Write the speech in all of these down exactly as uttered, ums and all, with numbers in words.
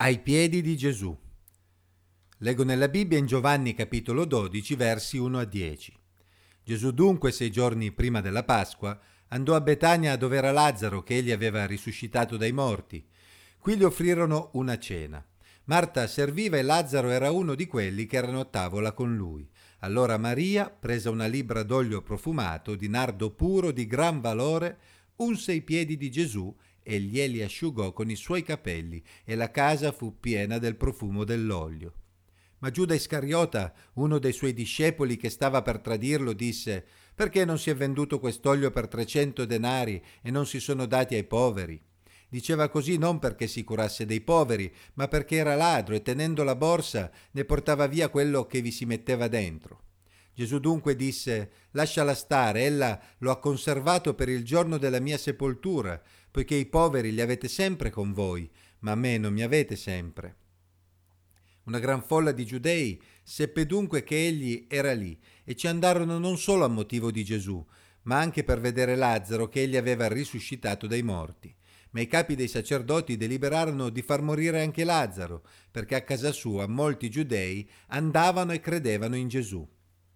Ai piedi di Gesù. Leggo nella Bibbia in Giovanni capitolo dodici, versi uno a dieci. Gesù dunque, sei giorni prima della Pasqua, andò a Betania dove era Lazzaro che egli aveva risuscitato dai morti. Qui gli offrirono una cena. Marta serviva e Lazzaro era uno di quelli che erano a tavola con lui. Allora Maria, presa una libbra d'olio profumato, di nardo puro di gran valore, unse i piedi di Gesù e glieli asciugò con i suoi capelli, e la casa fu piena del profumo dell'olio. Ma Giuda Iscariota, uno dei suoi discepoli che stava per tradirlo, disse: «Perché non si è venduto quest'olio per trecento denari e non si sono dati ai poveri?» Diceva così non perché si curasse dei poveri, ma perché era ladro e tenendo la borsa ne portava via quello che vi si metteva dentro. Gesù dunque disse: «Lasciala stare, ella lo ha conservato per il giorno della mia sepoltura, poiché i poveri li avete sempre con voi, ma a me non mi avete sempre». Una gran folla di giudei seppe dunque che egli era lì e ci andarono non solo a motivo di Gesù, ma anche per vedere Lazzaro che egli aveva risuscitato dai morti. Ma i capi dei sacerdoti deliberarono di far morire anche Lazzaro, perché a casa sua molti giudei andavano e credevano in Gesù.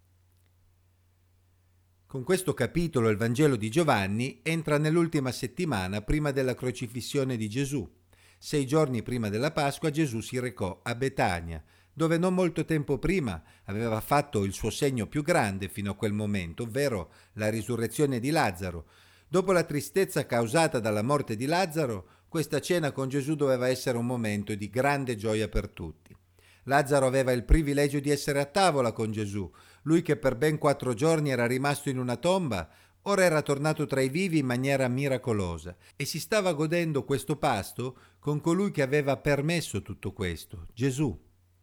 Con questo capitolo il Vangelo di Giovanni entra nell'ultima settimana prima della crocifissione di Gesù. Sei giorni prima della Pasqua Gesù si recò a Betania, dove non molto tempo prima aveva fatto il suo segno più grande fino a quel momento, ovvero la risurrezione di Lazzaro. Dopo la tristezza causata dalla morte di Lazzaro, questa cena con Gesù doveva essere un momento di grande gioia per tutti. Lazzaro aveva il privilegio di essere a tavola con Gesù. Lui che per ben quattro giorni era rimasto in una tomba, ora era tornato tra i vivi in maniera miracolosa e si stava godendo questo pasto con colui che aveva permesso tutto questo, Gesù.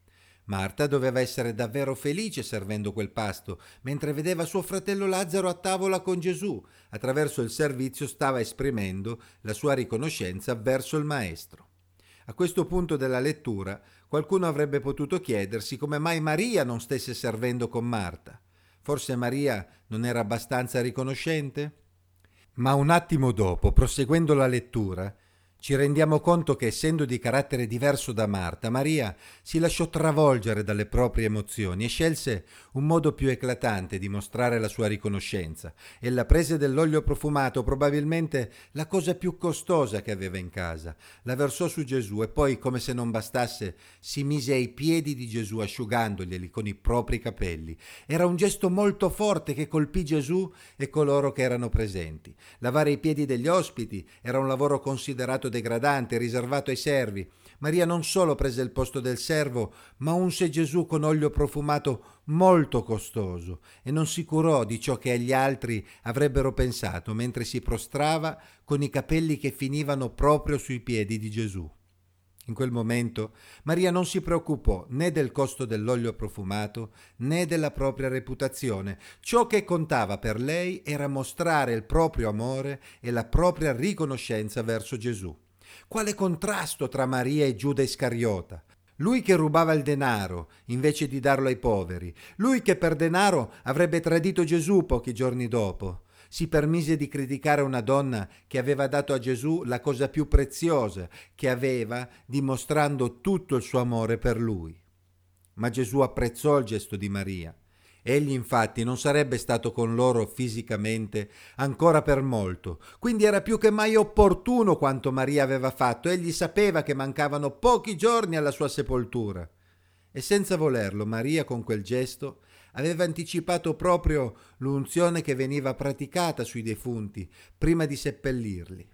Marta doveva essere davvero felice servendo quel pasto, mentre vedeva suo fratello Lazzaro a tavola con Gesù. Attraverso il servizio stava esprimendo la sua riconoscenza verso il Maestro. A questo punto della lettura qualcuno avrebbe potuto chiedersi come mai Maria non stesse servendo con Marta. Forse Maria non era abbastanza riconoscente? Ma un attimo dopo, proseguendo la lettura, ci rendiamo conto che, essendo di carattere diverso da Marta, Maria si lasciò travolgere dalle proprie emozioni e scelse un modo più eclatante di mostrare la sua riconoscenza. Ella prese dell'olio profumato, probabilmente la cosa più costosa che aveva in casa, la versò su Gesù e poi, come se non bastasse, si mise ai piedi di Gesù asciugandoglieli con i propri capelli. Era un gesto molto forte che colpì Gesù e coloro che erano presenti. Lavare i piedi degli ospiti era un lavoro considerato degradante, riservato ai servi. Maria non solo prese il posto del servo, ma unse Gesù con olio profumato molto costoso e non si curò di ciò che gli altri avrebbero pensato mentre si prostrava con i capelli che finivano proprio sui piedi di Gesù. In quel momento Maria non si preoccupò né del costo dell'olio profumato né della propria reputazione. Ciò che contava per lei era mostrare il proprio amore e la propria riconoscenza verso Gesù. Quale contrasto tra Maria e Giuda Iscariota! Lui che rubava il denaro invece di darlo ai poveri, lui che per denaro avrebbe tradito Gesù pochi giorni dopo. Si permise di criticare una donna che aveva dato a Gesù la cosa più preziosa che aveva, dimostrando tutto il suo amore per lui. Ma Gesù apprezzò il gesto di Maria. Egli infatti non sarebbe stato con loro fisicamente ancora per molto, quindi era più che mai opportuno quanto Maria aveva fatto. Egli sapeva che mancavano pochi giorni alla sua sepoltura. E senza volerlo, Maria con quel gesto aveva anticipato proprio l'unzione che veniva praticata sui defunti prima di seppellirli.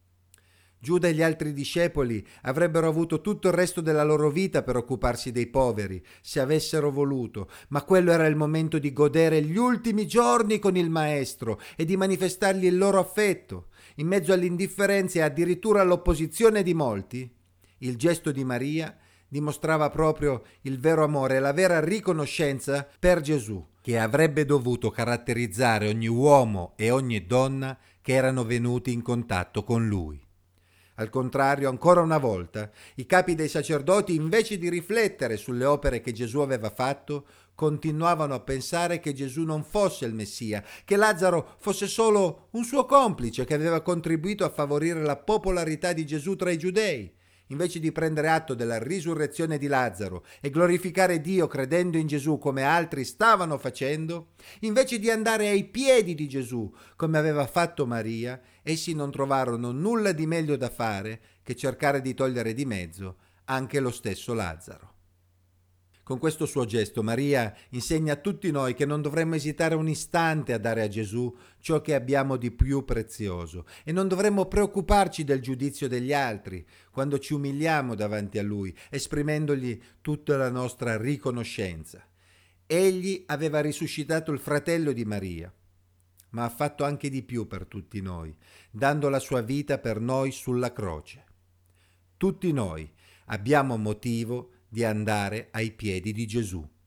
Giuda e gli altri discepoli avrebbero avuto tutto il resto della loro vita per occuparsi dei poveri, se avessero voluto, ma quello era il momento di godere gli ultimi giorni con il Maestro e di manifestargli il loro affetto. In mezzo all'indifferenza e addirittura all'opposizione di molti, il gesto di Maria dimostrava proprio il vero amore e la vera riconoscenza per Gesù, che avrebbe dovuto caratterizzare ogni uomo e ogni donna che erano venuti in contatto con lui. Al contrario, ancora una volta, i capi dei sacerdoti, invece di riflettere sulle opere che Gesù aveva fatto, continuavano a pensare che Gesù non fosse il Messia, che Lazzaro fosse solo un suo complice che aveva contribuito a favorire la popolarità di Gesù tra i giudei. invece di prendere atto della risurrezione di Lazzaro e glorificare Dio credendo in Gesù come altri stavano facendo, invece di andare ai piedi di Gesù come aveva fatto Maria, essi non trovarono nulla di meglio da fare che cercare di togliere di mezzo anche lo stesso Lazzaro. Con questo suo gesto Maria insegna a tutti noi che non dovremmo esitare un istante a dare a Gesù ciò che abbiamo di più prezioso e non dovremmo preoccuparci del giudizio degli altri quando ci umiliamo davanti a Lui, esprimendogli tutta la nostra riconoscenza. Egli aveva risuscitato il fratello di Maria, ma ha fatto anche di più per tutti noi, dando la sua vita per noi sulla croce. Tutti noi abbiamo motivo di andare ai piedi di Gesù.